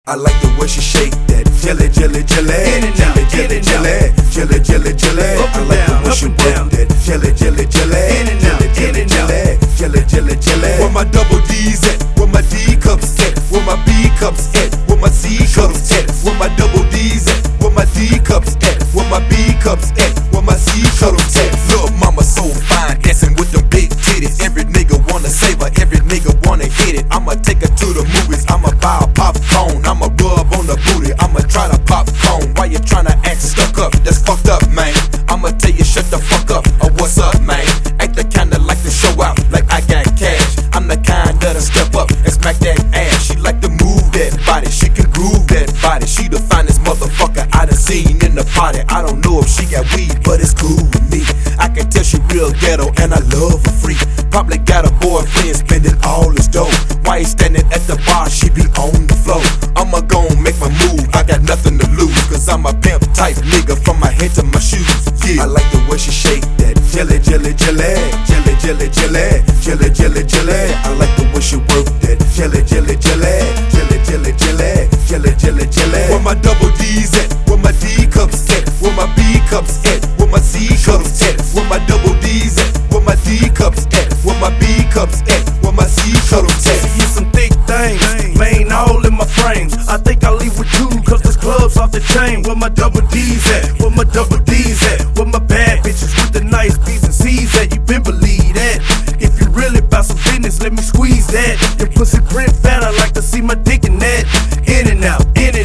I like the way she shake that jelly, jelly, jelly, jelly, jelly, jelly, jelly, jelly, jelly. I like the way she work that jelly, jelly, jelly, jelly, jelly, jelly, jelly, jelly, jelly. Where my double D's at? Where my D cups at? Where my B cups at? Where my C cups at? Where my double D's at? Where my D cups at? Where my B cups at? Where my C cups at? Look, mama so fine, dancing with them big titties. Every nigga wanna save her, every nigga wanna hit it. I'ma take her to the movies, I'ma buy a popcorn, I'ma rub on the booty, I'ma try to pop cone. Why you tryna act stuck up? That's fucked up, man. I'ma tell you shut the fuck up, or what's up, man? Ain't the kinda like to show out, like I got cash. I'm the kind that'll step up and smack that ass. She like to move that body, she can groove that body. She the finest motherfucker I done seen in the party. I don't know if she got weed, but it's cool with me. I can tell she real ghetto and I love her free. Probably got a boyfriend spending all his dough. Why he standing at the bar, she be on the floor. I'ma gon' make my move, I got nothing to lose. Cause I'm a pimp type nigga from my head to my shoes. Yeah, I like the way she shake that jelly, jelly, jelly, jelly, jelly, jelly, jelly, jelly, jelly. I like the way she work that jelly, jelly, jelly, jelly, jelly, jelly, jelly, jelly, jelly. Where my double D's at? Where my D cups at? Where my B cups at? Where my C cups at? Where my double D's at? Where my D cups at? Where my B cups at? Where my C cups at? You some thick things, main all in my frames. I think I'll leave with two, cause this club's off the chain. Where my double D's at? Where my double D's at? Where my bad bitches with the nice B's and C's at? You been believe that? If you really about some business, let me squeeze that. Your pussy print fat, I like to see my dick in that. In and out,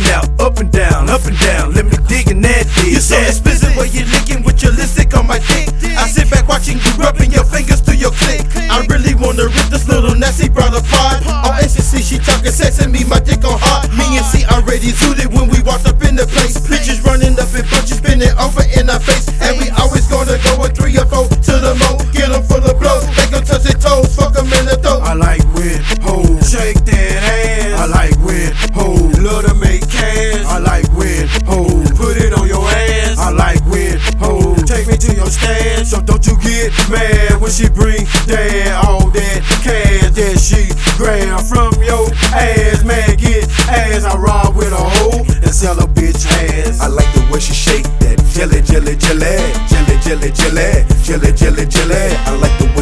up and down, let me dig in that dick. You so explicit when you're licking with your lipstick on my dick. I sit back watching you rubbing your fingers to your click. I really wanna rip this little nasty brother apart. On ecstasy, she talking sex and me, my dick on hard. Me and C already suited when we walked up in the place. Bitches running up in bunches, spinning over in our face. And we always gonna go with 3 or 4 to the mo. Get them full of blows, make them touch their toes, fuck them in the throat. I like with hoes, Shake that ass. I like with hoes, Love to make cash. I like with hoes, Put it on your ass. I like with hoes. Take me to your stash. So don't you get mad when she bring that all that cash that she grab from your ass. Man, get ass. I ride with a hoe and sell a bitch ass. I like the way she shake that jelly, jelly, jelly, jelly, jelly, jelly, jelly, jelly, jelly. I like the